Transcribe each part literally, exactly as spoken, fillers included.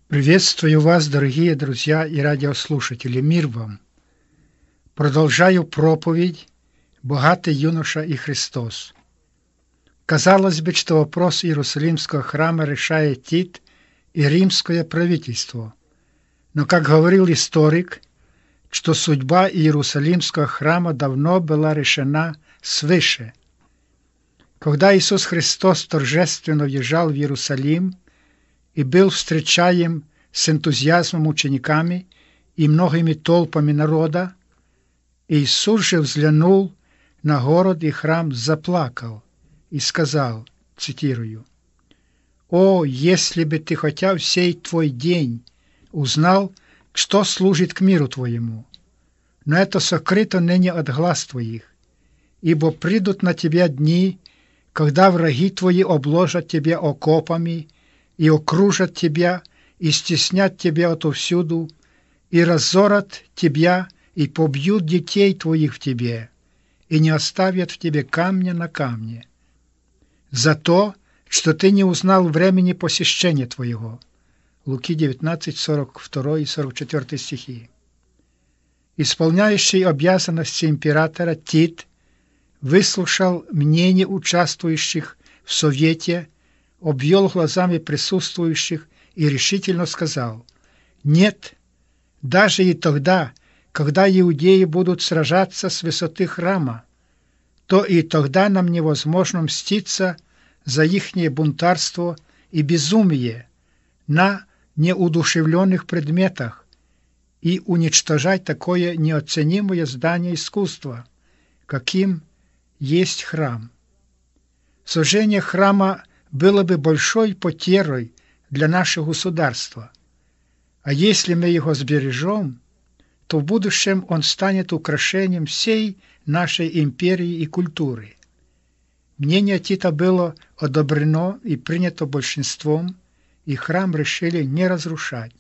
Приветствую вас, дорогие друзья и радиослушатели. Мир вам! Продолжаю проповедь «Богатый юноша и Христос». Казалось бы, что вопрос Иерусалимского храма решает Тит и римское правительство. Но, как говорил историк, что судьба Иерусалимского храма давно была решена свыше. Когда Иисус Христос торжественно въезжал в Иерусалим и был встречаем с энтузиазмом учениками и многими толпами народа, Иисус же взглянул на город и храм, заплакал и сказал, цитирую: «О, если бы ты хотя в сей твой день узнал, что служит к миру твоему! Но это сокрыто ныне от глаз твоих, ибо придут на тебя дни, когда враги твои обложат тебя окопами и окружат тебя, и стеснят тебя отовсюду, и разорят тебя, и побьют детей твоих в тебе, и не оставят в тебе камня на камне, за то, что ты не узнал времени посещения твоего». Луки девятнадцать, сорок два и сорок четыре стихи. Исполняющий обязанности императора Тит выслушал мнение участвующих в совете, обвел глазами присутствующих и решительно сказал: «Нет, даже и тогда, когда иудеи будут сражаться с высоты храма, то и тогда нам невозможно мститься за ихнее бунтарство и безумие на неудушевленных предметах и уничтожать такое неоценимое здание искусства, каким есть храм. Сожжение храма было бы большой потерей для нашего государства, а если мы его сбережем, то в будущем он станет украшением всей нашей империи и культуры». Мнение Тита было одобрено и принято большинством, и храм решили не разрушать.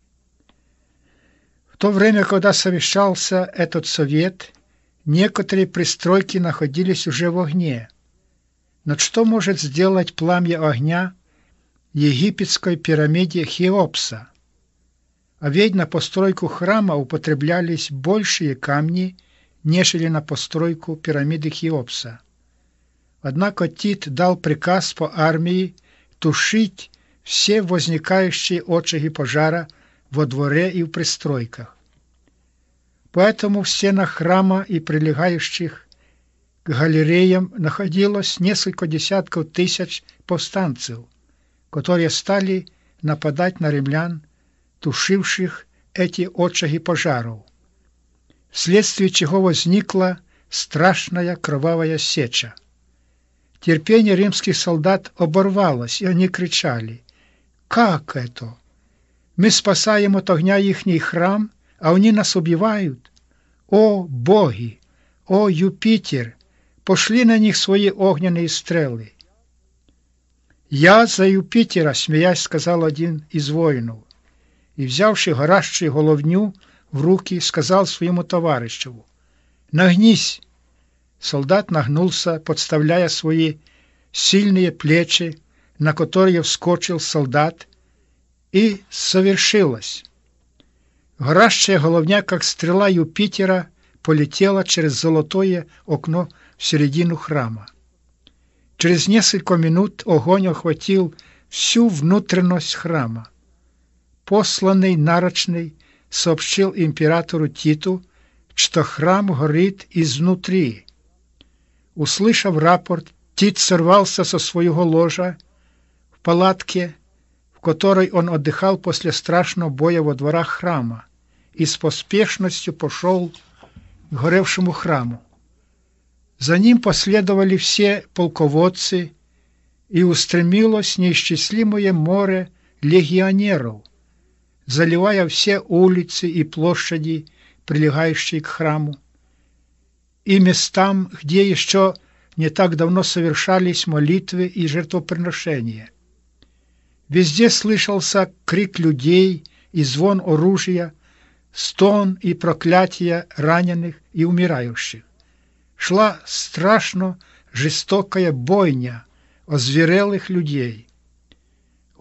В то время, когда совещался этот совет, некоторые пристройки находились уже в огне. Но что может сделать пламя огня в египетской пирамиде Хеопса? А ведь на постройку храма употреблялись большие камни, нежели на постройку пирамиды Хеопса. Однако Тит дал приказ по армии тушить все возникающие очаги пожара во дворе и в пристройках. Поэтому в стенах храма и прилегающих к галереям находилось несколько десятков тысяч повстанцев, которые стали нападать на римлян, тушивших эти очаги пожаров, вследствие чего возникла страшная кровавая сеча. Терпение римских солдат оборвалось, и они кричали: «Как это? Мы спасаем от огня ихний храм, а они нас убивают? О, боги! О, Юпитер! Пошли на них свои огненные стрелы!» «Я за Юпитера», — смеясь сказал один из воинов, и, взявши горящую головню в руки, сказал своему товарищу: «Нагнись!» Солдат нагнулся, подставляя свои сильные плечи, на которые вскочил солдат, и совершилось. Горящая головня, как стрела Юпитера, полетела через золотое окно в середину храма. Через несколько минут огонь охватил всю внутренность храма. Посланный нарочный сообщил императору Титу, что храм горит изнутри. Услышав рапорт, Тит сорвался со своего ложа в палатке, в которой он отдыхал после страшного боя во дворах храма, и с поспешностью пошел к горевшему храму. За ним последовали все полководцы, и устремилось неисчислимое море легионеров, заливая все улицы и площади, прилегающие к храму, и местам, где еще не так давно совершались молитвы и жертвоприношения. Везде слышался крик людей и звон оружия, стон и проклятия раненых и умирающих. Шла страшно жестокая бойня озверелых людей.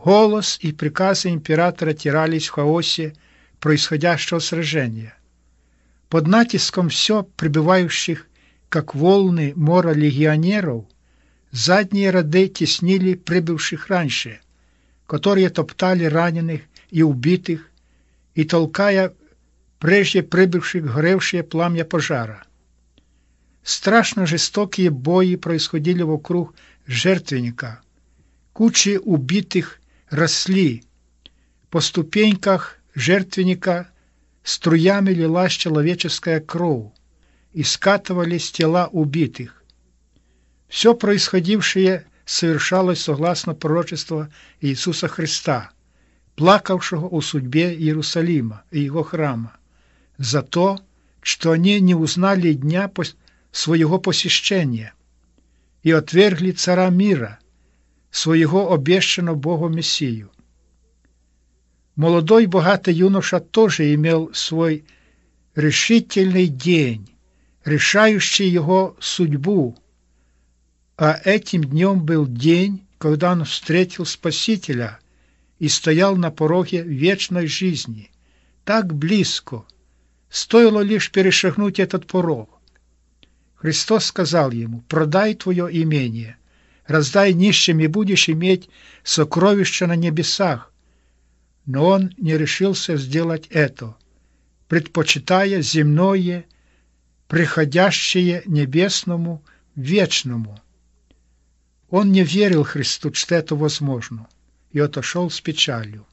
Голос и приказы императора терялись в хаосе происходящего сражения. Под натиском все прибывающих, как волны мора легионеров, задние ряды теснили прибывших раньше, которые топтали раненых и убитых и толкая прежде прибывших в горевшее пламя пожара. Страшно жестокие бои происходили вокруг жертвенника. Кучи убитых росли. По ступеньках жертвенника струями лилась человеческая кровь, и скатывались тела убитых. Все происходившее совершалось согласно пророчеству Иисуса Христа, плакавшего о судьбе Иерусалима и его храма, за то, что они не узнали дня своего посещения и отвергли царя мира, своего обещанного Богом Мессию. Молодой богатый юноша тоже имел свой решительный день, решающий его судьбу, а этим днем был день, когда он встретил Спасителя и стоял на пороге вечной жизни, так близко, стоило лишь перешагнуть этот порог. Христос сказал ему: «Продай твое имение, раздай нищим, и будешь иметь сокровища на небесах». Но он не решился сделать это, предпочитая земное, приходящее небесному, вечному. Он не верил Христу, что это возможно, и отошел с печалью.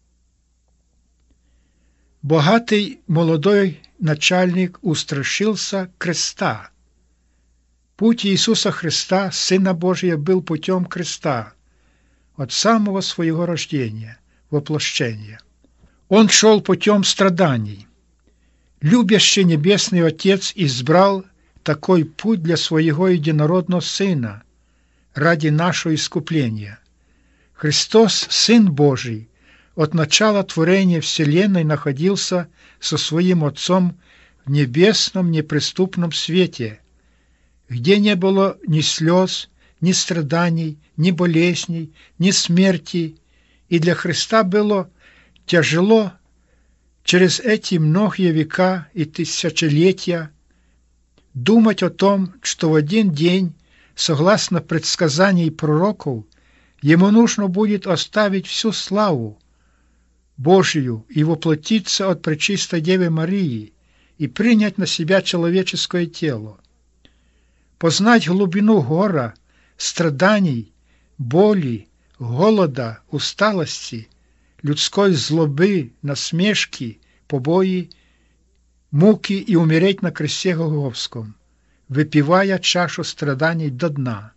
Богатый молодой начальник устрашился креста. Путь Иисуса Христа, Сына Божия, был путем креста от самого своего рождения, воплощения. Он шел путем страданий. Любящий Небесный Отец избрал такой путь для своего единородного Сына ради нашего искупления. Христос, Сын Божий, от начала творения Вселенной находился со своим Отцом в небесном неприступном свете, где не было ни слез, ни страданий, ни болезней, ни смерти, и для Христа было тяжело через эти многие века и тысячелетия думать о том, что в один день, согласно предсказаний пророков, ему нужно будет оставить всю славу Божию и воплотиться от Пречистой Девы Марии и принять на себя человеческое тело. Познать глубину гора, страданий, боли, голода, усталости, людской злобы, насмешки, побои, муки и умереть на кресте Голгофском, выпивая чашу страданий до дна.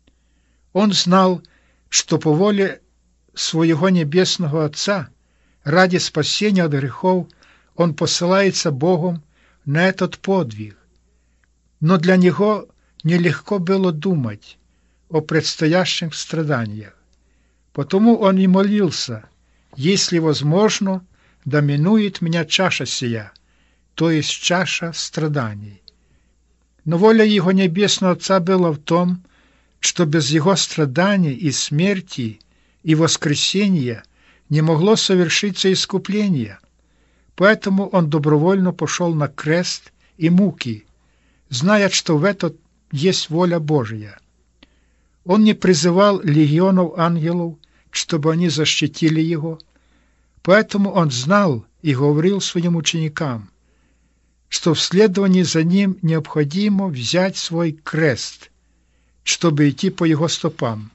Он знал, что по воле своего Небесного Отца ради спасения от грехов он посылается Богом на этот подвиг. Но для него нелегко было думать о предстоящих страданиях. Потому он и молился: «Если возможно, да минует меня чаша сия», то есть чаша страданий. Но воля его Небесного Отца была в том, что без его страданий и смерти и воскресения не могло совершиться искупление. Поэтому он добровольно пошел на крест и муки, зная, что в этом есть воля Божия. Он не призывал легионов ангелов, чтобы они защитили его, поэтому он знал и говорил своим ученикам, что в следовании за ним необходимо взять свой крест, чтобы идти по его стопам.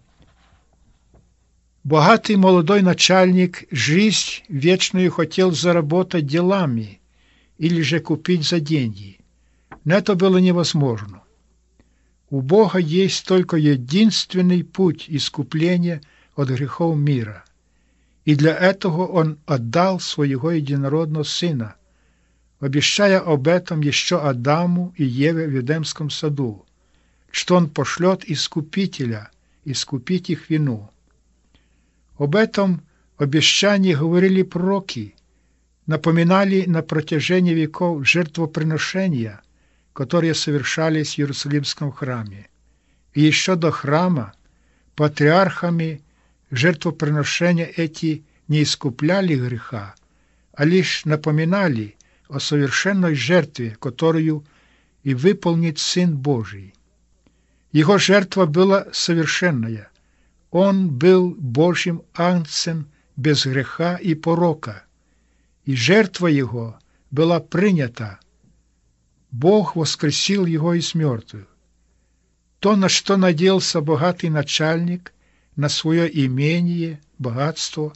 Богатый молодой начальник жизнь вечную хотел заработать делами или же купить за деньги. Но это было невозможно. У Бога есть только единственный путь искупления от грехов мира, и для этого Он отдал Своего единородного Сына, обещая об этом еще Адаму и Еве в Эдемском саду, что Он пошлет Искупителя искупить их вину. Об этом обещании говорили пророки, напоминали на протяжении веков жертвоприношения, которые совершались в Иерусалимском храме. И еще до храма патриархами жертвоприношения эти не искупляли греха, а лишь напоминали о совершенной жертве, которую и выполнит Сын Божий. Его жертва была совершенная. Он был Божьим агнцем без греха и порока, и жертва Его была принята. Бог воскресил Его из мертвых. То, на что надеялся богатый начальник, на свое имение, богатство,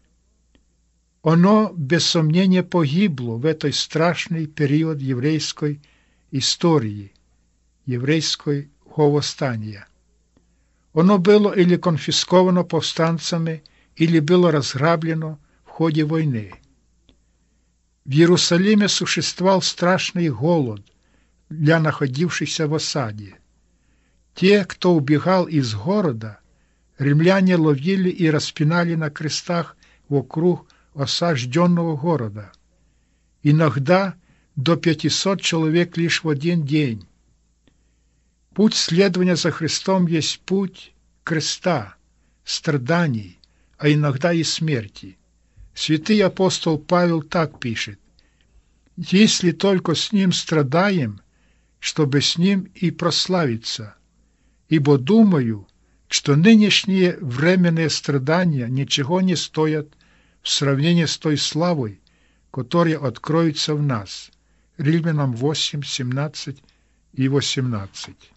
оно, без сомнения, погибло в этот страшный период еврейской истории, еврейской восстания. Оно было или конфисковано повстанцами, или было разграблено в ходе войны. В Иерусалиме существовал страшный голод для находившихся в осаде. Те, кто убегал из города, римляне ловили и распинали на крестах вокруг осажденного города. Иногда до пятисот человек лишь в один день. Путь следования за Христом есть путь креста, страданий, а иногда и смерти. Святый апостол Павел так пишет: «Если только с Ним страдаем, чтобы с Ним и прославиться, ибо думаю, что нынешние временные страдания ничего не стоят в сравнении с той славой, которая откроется в нас». Римлянам восемь, семнадцать и восемнадцать.